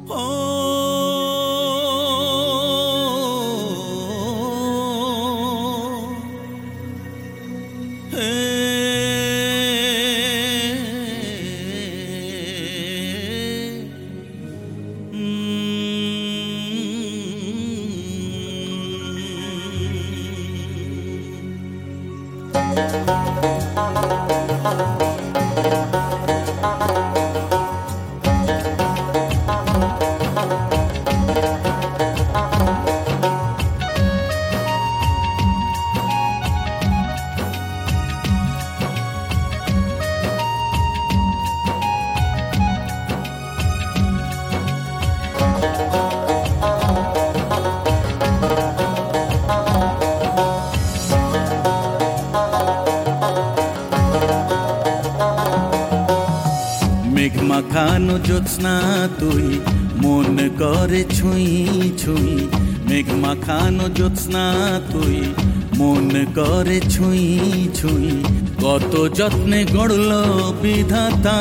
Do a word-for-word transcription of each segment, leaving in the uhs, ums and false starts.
মেঘমাখানো জ্যোৎস্না তুই মন করে ছুঁই ছুঁই, মেঘমাখানো জ্যোৎস্না তুই মন করে ছুঁই ছুঁই। কত যত্নে গড়ল বিধাতা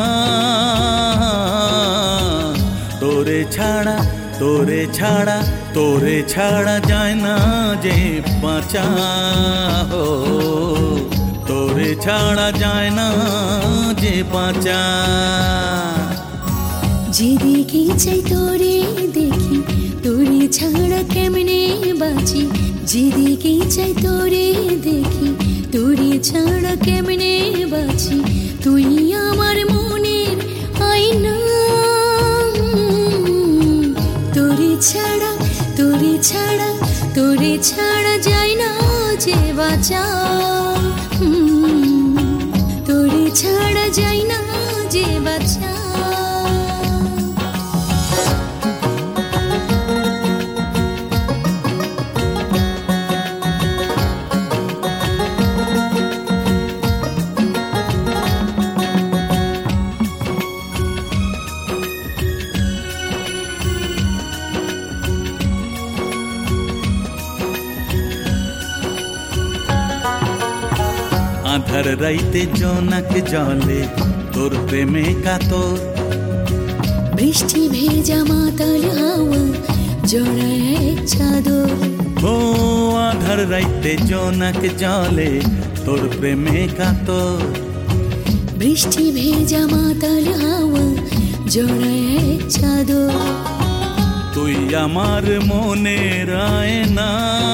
তোরে ছাড়া তোরে ছাড়া তোরে ছাড়া যায় না যে বাঁচা, হো তোরে ছাড়া যায় না যে বাঁচা। যেদিকে চাই তোরে দেখি, তোরে ছাড়া কেমনে বাঁচি। যেদিকে চাই তোরে দেখি, তোরে ছাড়া কেমনে বাঁচি। তুই আমার মনের আয়না, তোরে ছাড়া তোরে ছাড়া তোরে ছাড়া যায় না যে বাঁচা, তোরে ছাড়া যায় না যে বাঁচা। আধার রাইতে জোনাক জলে তোর প্রেমে কাতর, বৃষ্টি ভেজা মাতাল হাওয়া জড়ায় চাদর। ও আধার রাইতে জোনাক জলে তোর প্রেমে কাতর, বৃষ্টি ভেজা মাতাল হাওয়া জড়ায় চাদর। তুই আমার মনের আয়না,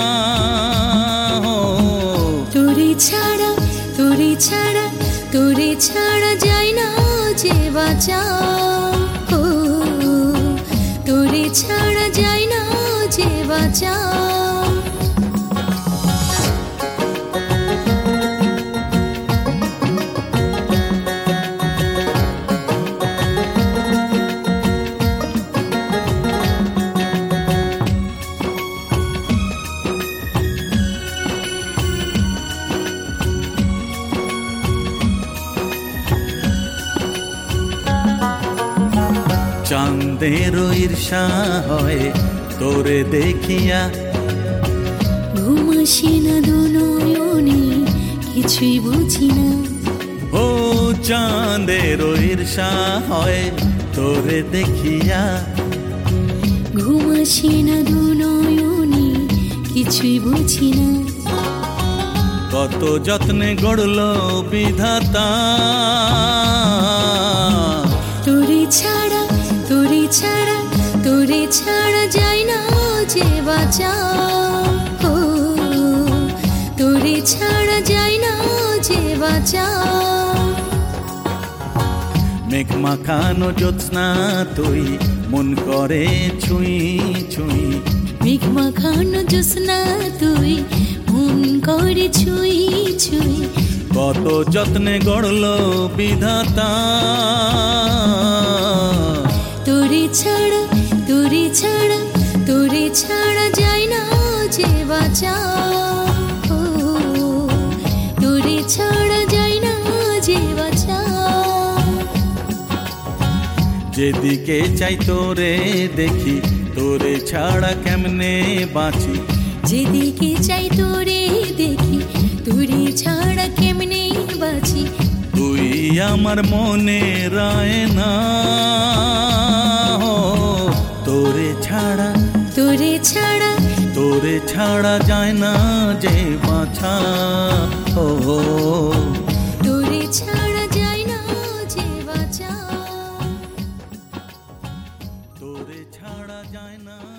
তোরে ছাড়া তোরে ছাড়া তোরে ছাড়া যায় না যে বাঁচা, ও তোরে ছাড়া যায় না যে বাঁচা। চাঁদেরও ঈর্ষা হয় তোরে দেখিয়া, ঘুম আসে না দু নয়নে কিছুই বুঝি না। ও চাঁদেরও ঈর্ষা হয় তোরে দেখিয়া, ঘুম আসে না দু নয়নে কিছুই বুঝি না। কত যত্নে গড়ল বিধাতা তোরে ছাড়া তোরে ছাড়া তোরে ছাড়া যায় না যে বাঁচা, ও তোরে ছাড়া যায় না যে বাঁচা। মেঘমাখানো জ্যোৎস্না তুই মন করে ছুঁই ছুঁই, মেঘমাখানো জ্যোৎস্না তুই মন করে ছুঁই ছুঁই। কত যত্নে গড়ল বিধাতা তোরে ছাড়া তোরে ছাড়া তোরে ছাড়া যায় না যে বাঁচা, ও তোরে ছাড়া যায় না যে বাঁচা। যেদিকে চাই তোরে দেখি, তোরে ছাড়া কেমনে বাঁচি। যেদিকে চাই তোরে দেখি, তোরে ছাড়া কেমনে বাঁচি। তুই আমার মনের আয়না, ছাড়া তোরে ছাড়া তোরে ছাড়া যায় না যে বাঁচা। ও তোরে ছাড়া যায় না যে বাঁচা। তোরে ছাড়া যায় না।